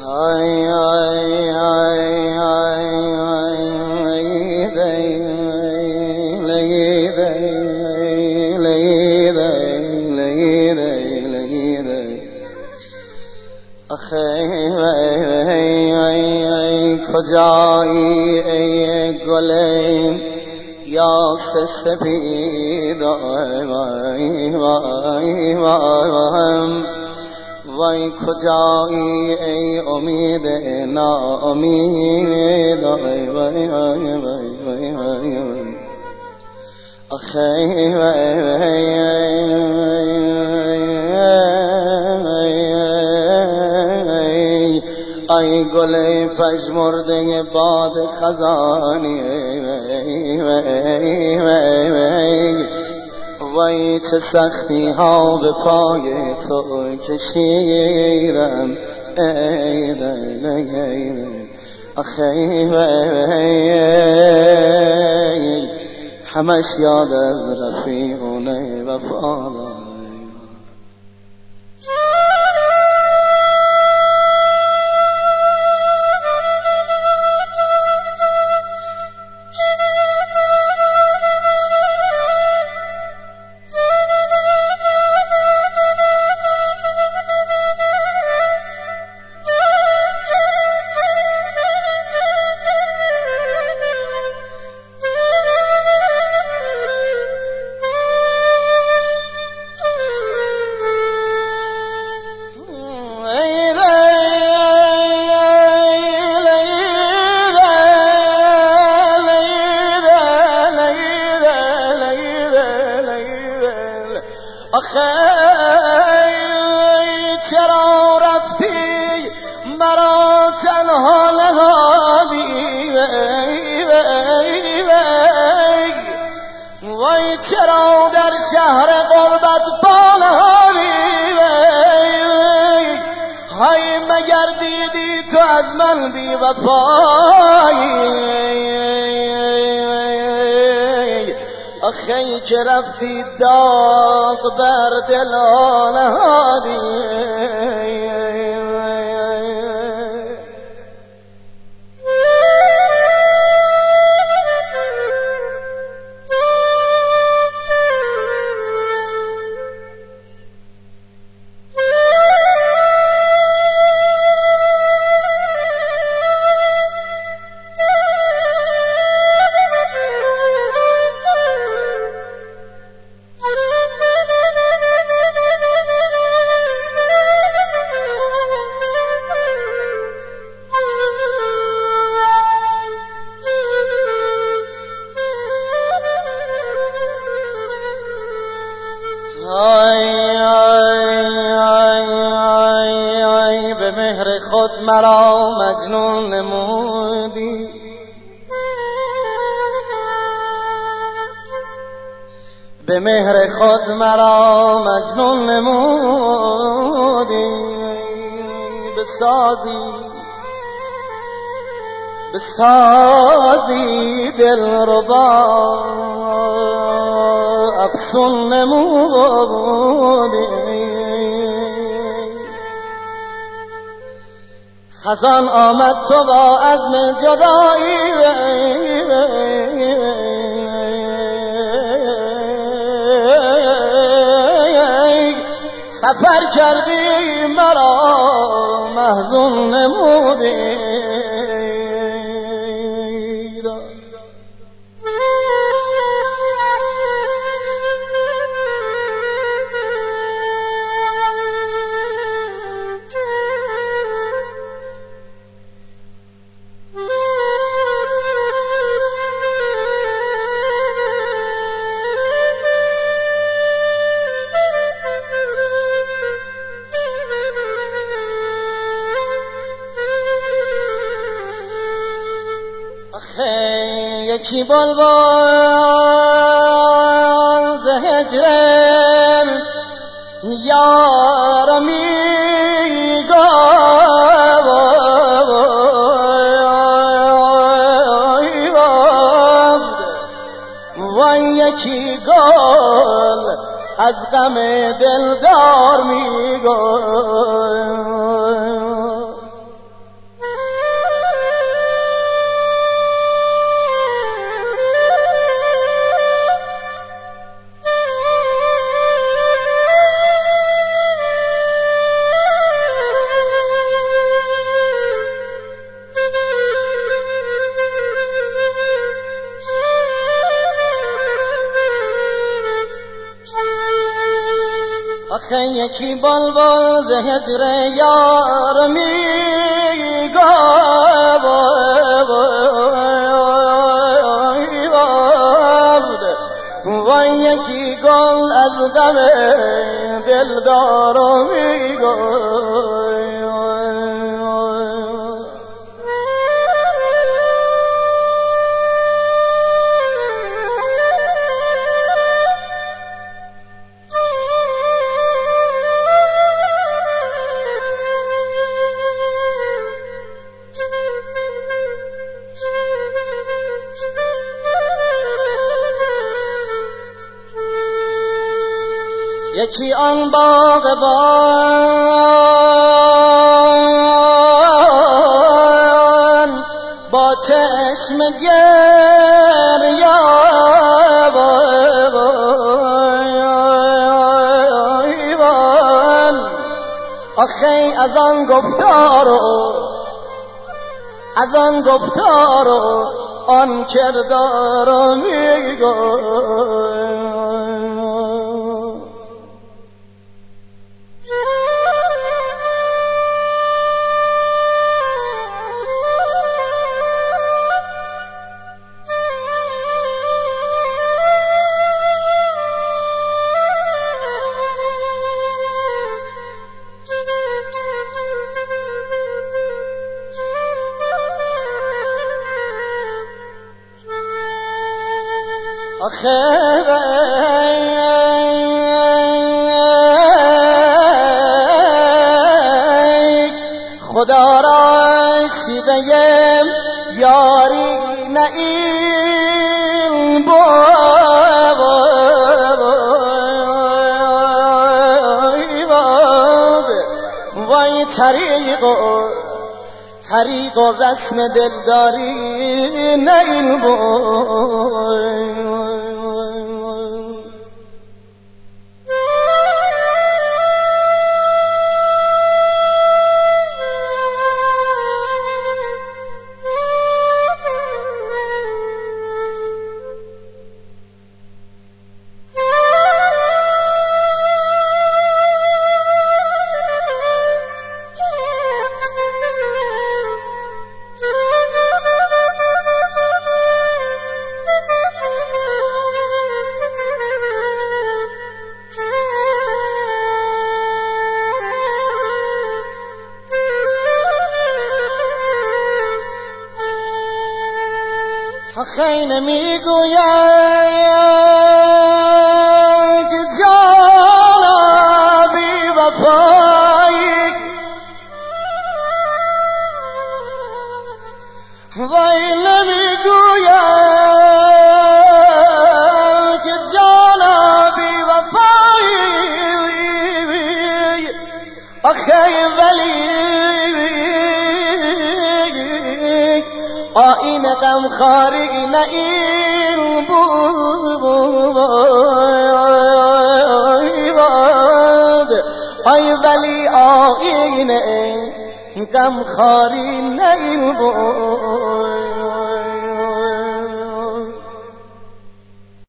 کجایی ای گل یاس سپید وای کجایی ای امید ناامید ای گل پژمرده باد خزانی وای چه سختی ها به پای تو کشیدم همش یاد از رفیقونه وفادار. چرا رفتی مرا تنها نهادی وای چرا در شهر غربت پا نهادی های مگر دیدی تو از من بی وفایی آخی که رفتی داغ بر دل نهادی به مهر خود مرا مجنون نمودی به مهر خود مرا مجنون نمودی بسازی دلربا افسون نمودی خزان آمد تو با عزم جدایی سفر کردی مرا محزون نمودی یکی بلبل ز هجرم یار میگفت وای یکی گل از غم دلدار میگفت یکی بلبل ز هجر یار میگفت و یکی گل از غم دلدار میگفت. یکی آن باغبان با چشم گریان آخی از آن گفتار و آن کردار میگوی. خدا را شیوه یاری نه این بود وای طریق و رسم دلداری نه این بود. خیلی میگوید که جانا بی وفایی وای نمیگوید که جانا بی وفایی آخی ولی آین غمخواری نه این بود ای ولی آین غمخواری نه این بود.